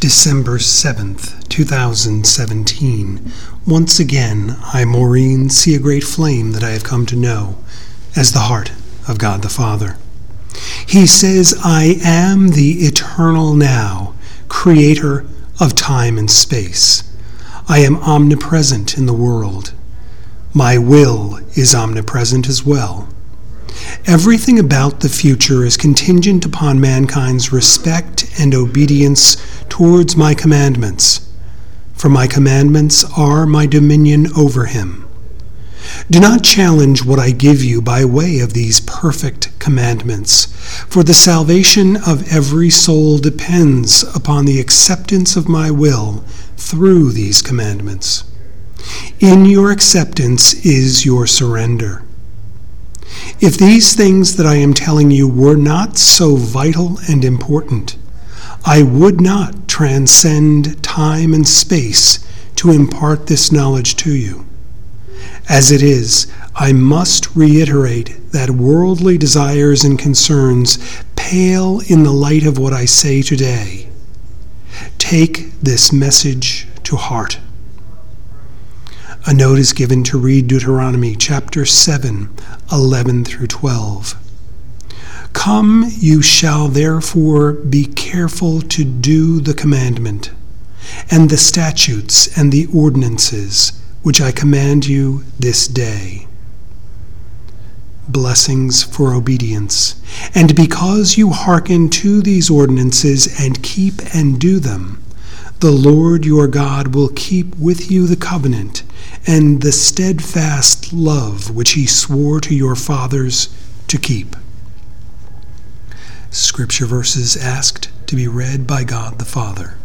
December 7th, 2017. Once again, I, Maureen, see a great flame that I have come to know as the heart of God the Father. He says, I am the eternal now, creator of time and space. I am omnipresent in the world. My will is omnipresent as well. Everything about the future is contingent upon mankind's respect and obedience towards my commandments, for my commandments are my dominion over him. Do not challenge what I give you by way of these perfect commandments, for the salvation of every soul depends upon the acceptance of my will through these commandments. In your acceptance is your surrender. If these things that I am telling you were not so vital and important, I would not transcend time and space to impart this knowledge to you. As it is, I must reiterate that worldly desires and concerns pale in the light of what I say today. Take this message to heart. A note is given to read Deuteronomy chapter 7, 11 through 12. Come, you shall therefore be careful to do the commandment, and the statutes and the ordinances, which I command you this day. Blessings for obedience. And because you hearken to these ordinances and keep and do them, the Lord your God will keep with you the covenant and the steadfast love which he swore to your fathers to keep. Scripture verses asked to be read by God the Father.